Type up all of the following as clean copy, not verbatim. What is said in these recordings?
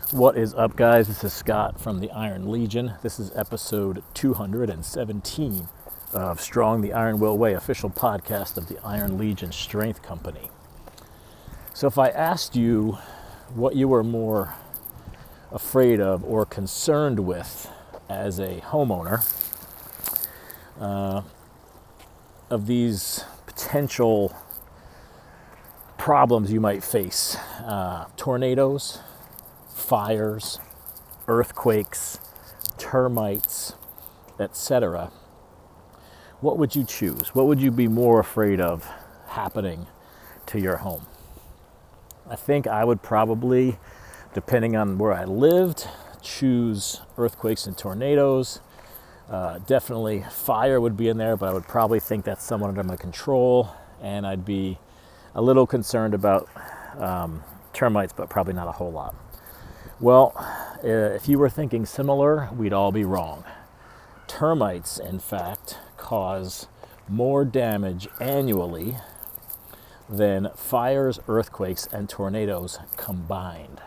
What is up, guys? This is Scott from the Iron Legion. This is episode 217 of Strong the Iron Will Way, official podcast of the Iron Legion Strength Company. So if I asked you what you were more afraid of or concerned with as a homeowner of these potential problems you might face, tornadoes, fires, earthquakes, termites, etc., what would you choose? What would you be more afraid of happening to your home? I think I would probably, depending on where I lived, choose earthquakes and tornadoes. Definitely fire would be in there, but I would probably think that's somewhat under my control, and I'd be a little concerned about termites, but probably not a whole lot. Well, if you were thinking similar, we'd all be wrong. Termites, in fact, cause more damage annually than fires, earthquakes, and tornadoes combined.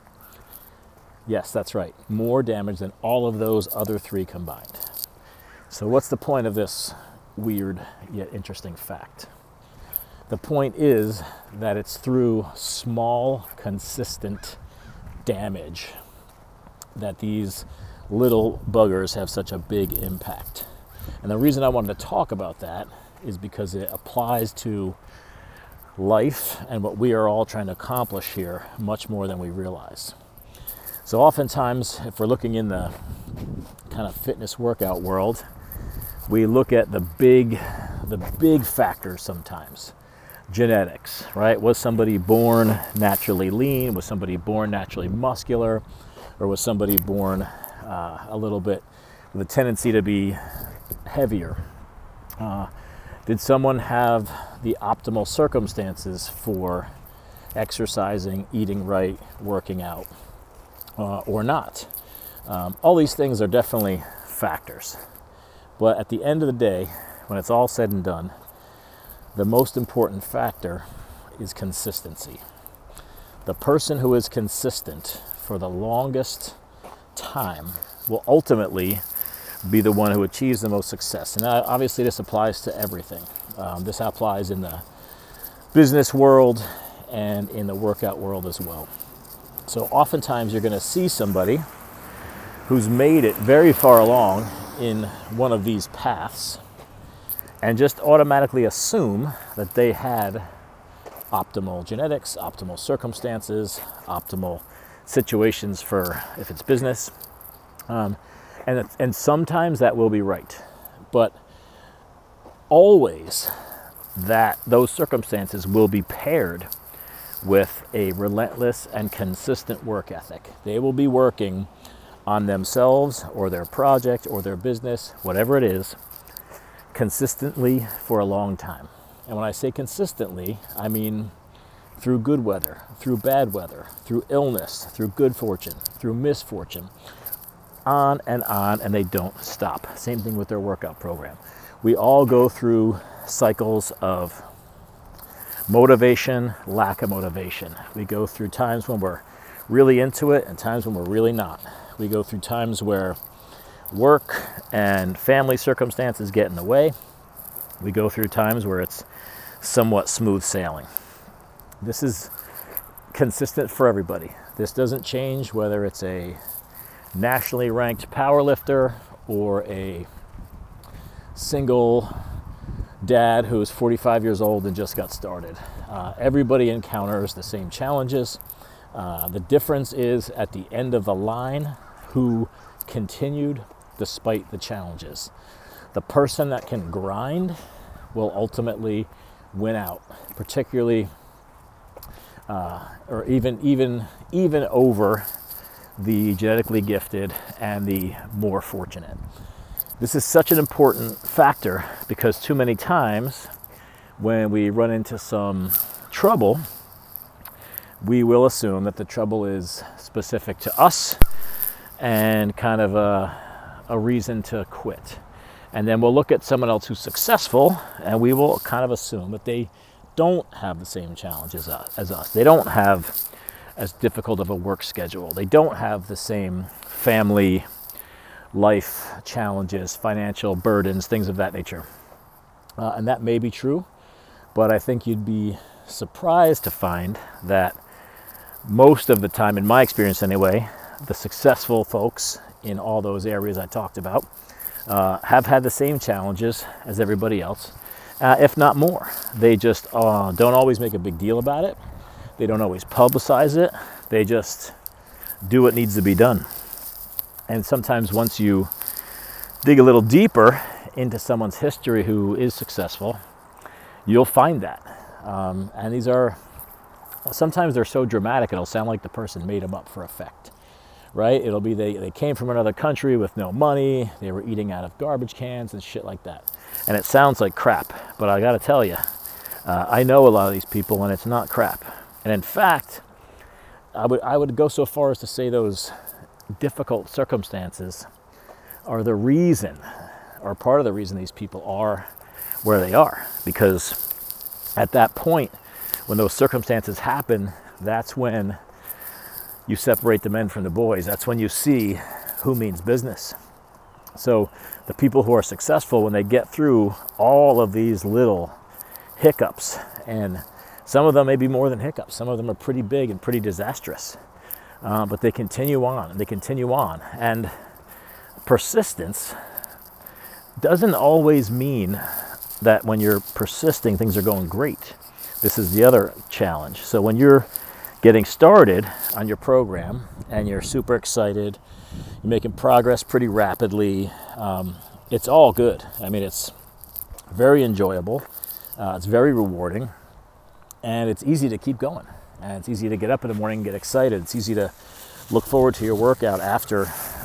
Yes, that's right. More damage than all of those other three combined. So what's the point of this weird yet interesting fact? The point is that it's through small, consistent damage that these little buggers have such a big impact. And the reason I wanted to talk about that is because it applies to life and what we are all trying to accomplish here much more than we realize. So oftentimes, if we're looking in the kind of fitness workout world, we look at the big factors sometimes. Genetics, right? Was somebody born naturally lean? Was somebody born naturally muscular? Or was somebody born a little bit with a tendency to be heavier? Did someone have the optimal circumstances for exercising, eating right, working out, or not? All these things are definitely factors. But at the end of the day, when it's all said and done, the most important factor is consistency. The person who is consistent for the longest time will ultimately be the one who achieves the most success. And obviously this applies to everything. This applies in the business world and in the workout world as well. So oftentimes you're going to see somebody who's made it very far along in one of these paths and just automatically assume that they had optimal genetics, optimal circumstances, optimal situations for if it's business. And sometimes that will be right. But always those circumstances will be paired with a relentless and consistent work ethic. They will be working on themselves or their project or their business, whatever it is, consistently for a long time. And when I say consistently, I mean through good weather, through bad weather, through illness, through good fortune, through misfortune, on, and they don't stop. Same thing with their workout program. We all go through cycles of motivation, lack of motivation. We go through times when we're really into it and times when we're really not. We go through times where work and family circumstances get in the way. We go through times where it's somewhat smooth sailing. This is consistent for everybody. This doesn't change whether it's a nationally ranked powerlifter or a single dad who is 45 years old and just got started. Everybody encounters the same challenges. The difference is at the end of the line who continued despite the challenges. The person that can grind will ultimately win out, particularly or even over the genetically gifted and the more fortunate. This is such an important factor because too many times when we run into some trouble, we will assume that the trouble is specific to us and kind of a reason to quit. And then we'll look at someone else who's successful and we will kind of assume that they don't have the same challenges as us. They don't have as difficult of a work schedule. They don't have the same family life challenges, financial burdens, things of that nature. And that may be true, but I think you'd be surprised to find that most of the time, in my experience anyway, the successful folks in all those areas I talked about have had the same challenges as everybody else, if not more. They just don't always make a big deal about it. They don't always publicize it. They just do what needs to be done. And sometimes once you dig a little deeper into someone's history who is successful, you'll find that. And these are, sometimes they're so dramatic it'll sound like the person made them up for effect, right? It'll be they came from another country with no money, they were eating out of garbage cans and shit like that. And it sounds like crap, but I gotta tell you, I know a lot of these people and it's not crap. And in fact, I would go so far as to say those difficult circumstances are the reason, or part of the reason these people are where they are. Because at that point, when those circumstances happen, that's when you separate the men from the boys. That's when you see who means business. So the people who are successful, when they get through all of these little hiccups, and some of them may be more than hiccups, some of them are pretty big and pretty disastrous, but they continue on and they continue on. And persistence doesn't always mean that when you're persisting, things are going great. This is the other challenge. So when you're getting started on your program and you're super excited, you're making progress pretty rapidly, it's all good. I mean, it's very enjoyable, it's very rewarding, and it's easy to keep going. And it's easy to get up in the morning and get excited. It's easy to look forward to your workout after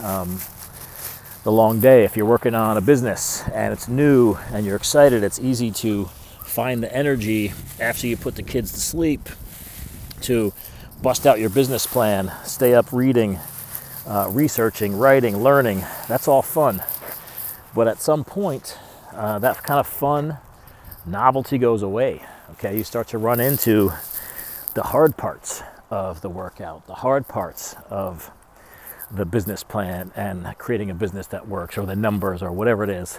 the long day. If you're working on a business and it's new and you're excited, it's easy to find the energy after you put the kids to sleep to bust out your business plan, stay up reading, researching, writing, learning. That's all fun. But at some point, that kind of fun novelty goes away. Okay, you start to run into the hard parts of the workout, the hard parts of the business plan and creating a business that works, or the numbers, or whatever it is,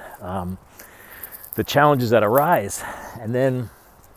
the challenges that arise. And then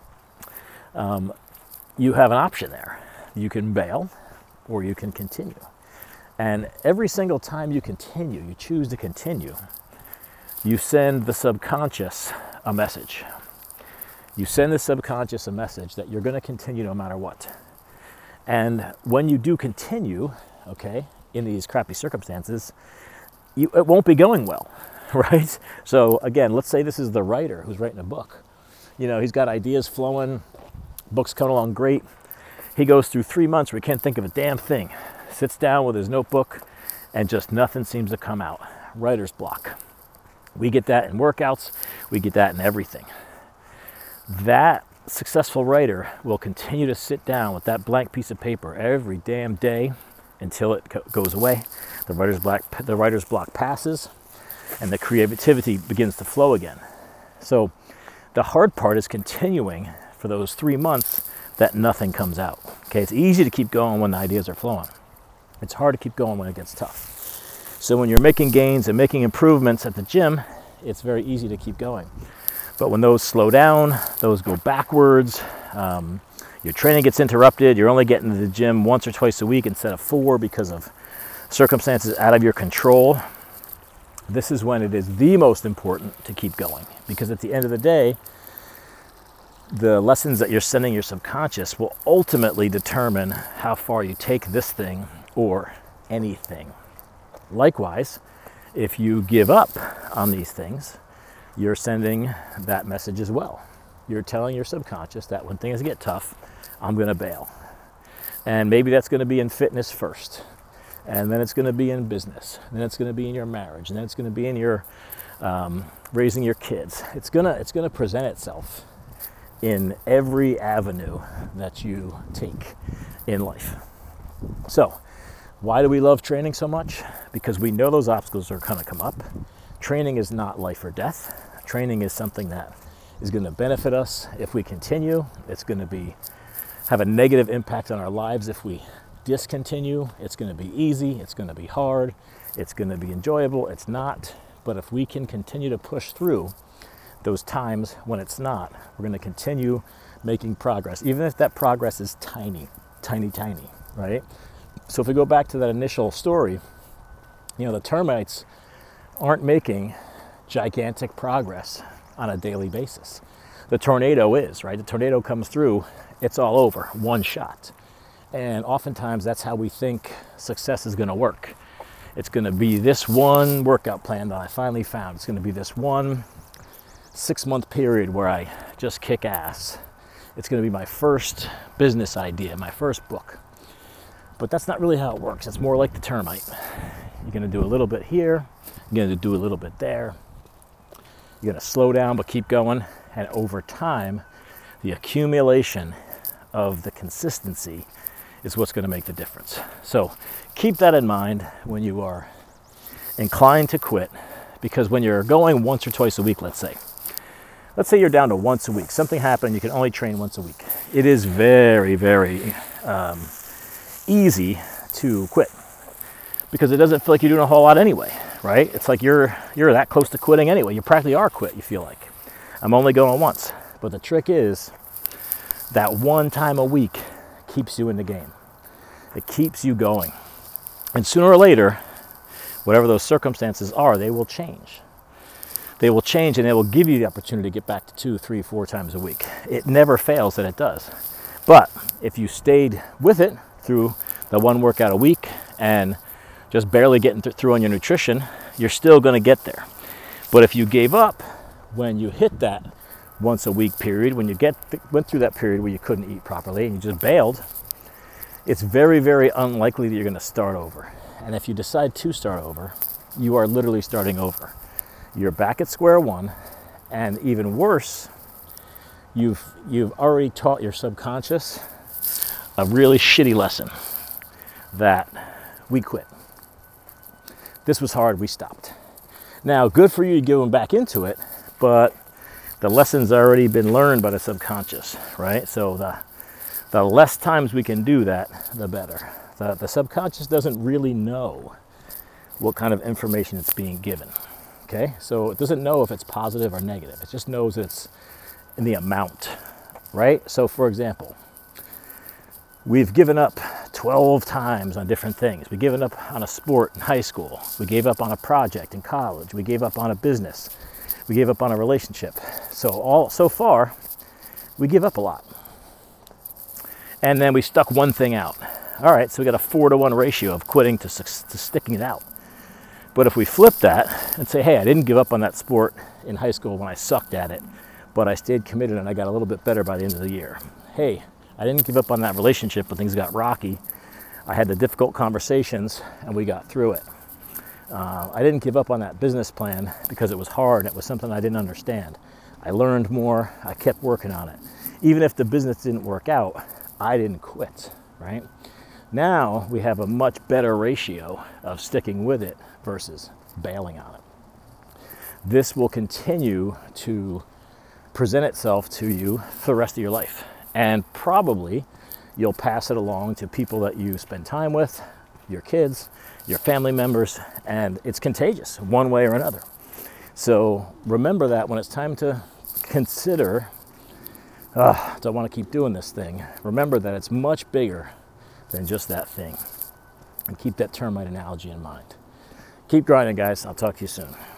you have an option there. You can bail or you can continue. And every single time you continue, you choose to continue, you send the subconscious a message. You send the subconscious a message that you're going to continue no matter what. And when you do continue, okay, in these crappy circumstances, it won't be going well, right? So again, let's say this is the writer who's writing a book. You know, he's got ideas flowing, book's coming along great. He goes through 3 months where he can't think of a damn thing. Sits down with his notebook and just nothing seems to come out. Writer's block. We get that in workouts. We get that in everything. That successful writer will continue to sit down with that blank piece of paper every damn day until it goes away. The writer's block passes and the creativity begins to flow again. So the hard part is continuing for those 3 months that nothing comes out. Okay, it's easy to keep going when the ideas are flowing. It's hard to keep going when it gets tough. So when you're making gains and making improvements at the gym, it's very easy to keep going. But when those slow down, those go backwards, your training gets interrupted, you're only getting to the gym once or twice a week instead of 4 because of circumstances out of your control, this is when it is the most important to keep going. Because at the end of the day, the lessons that you're sending your subconscious will ultimately determine how far you take this thing or anything. Likewise, if you give up on these things, you're sending that message as well. You're telling your subconscious that when things get tough, I'm going to bail. And maybe that's going to be in fitness first. And then it's going to be in business. And then it's going to be in your marriage. And then it's going to be in your raising your kids. It's going to present itself in every avenue that you take in life. So, why do we love training so much? Because we know those obstacles are going to come up. Training is not life or death. Training is something that is going to benefit us if we continue. It's going to have a negative impact on our lives if we discontinue, it's going to be easy, it's going to be hard, it's going to be enjoyable, it's not. But if we can continue to push through those times when it's not, we're going to continue making progress, even if that progress is tiny, right? So if we go back to that initial story, the termites aren't making gigantic progress on a daily basis. The tornado is, right? The tornado comes through, it's all over, one shot. And oftentimes that's how we think success is going to work. It's going to be this one workout plan that I finally found. It's going to be this one 6-month period where I just kick ass. It's going to be my first business idea, my first book. But that's not really how it works. It's more like the termite. You're going to do a little bit here. You're going to do a little bit there. You're going to slow down but keep going. And over time, the accumulation of the consistency is what's going to make the difference. So keep that in mind when you are inclined to quit, because when you're going once or twice a week, let's say you're down to once a week, something happened, you can only train once a week. It is very, very easy to quit because it doesn't feel like you're doing a whole lot anyway, right? It's like you're that close to quitting anyway. You practically are quit, you feel like. I'm only going once. But the trick is that one time a week keeps you in the game. It keeps you going. And sooner or later, whatever those circumstances are, they will change. They will change and they will give you the opportunity to get back to 2, 3, 4 times a week. It never fails that it does. But if you stayed with it through the one workout a week and just barely getting through on your nutrition, you're still going to get there. But if you gave up when you hit that once a week period, when you went through that period where you couldn't eat properly and you just bailed, it's very, very unlikely that you're going to start over. And if you decide to start over, you are literally starting over. You're back at square one, and even worse, you've already taught your subconscious a really shitty lesson that we quit. This was hard, we stopped. Now, good for you to go back into it, but the lesson's already been learned by the subconscious, right? So the less times we can do that, the better. The subconscious doesn't really know what kind of information it's being given, okay? So it doesn't know if it's positive or negative. It just knows it's in the amount, right? So for example, we've given up 12 times on different things. We've given up on a sport in high school. We gave up on a project in college. We gave up on a business. We gave up on a relationship. So far, we give up a lot. And then we stuck one thing out. All right, so we got a 4-to-1 ratio of quitting to sticking it out. But if we flip that and say, hey, I didn't give up on that sport in high school when I sucked at it, but I stayed committed and I got a little bit better by the end of the year. Hey, I didn't give up on that relationship, but things got rocky. I had the difficult conversations and we got through it. I didn't give up on that business plan because it was hard. It was something I didn't understand. I learned more. I kept working on it. Even if the business didn't work out, I didn't quit, right? Now we have a much better ratio of sticking with it versus bailing on it. This will continue to present itself to you for the rest of your life. And probably you'll pass it along to people that you spend time with, your kids, your family members, and it's contagious one way or another. So remember that when it's time to consider, do I want to keep doing this thing? Remember that it's much bigger than just that thing. And keep that termite analogy in mind. Keep grinding, guys. I'll talk to you soon.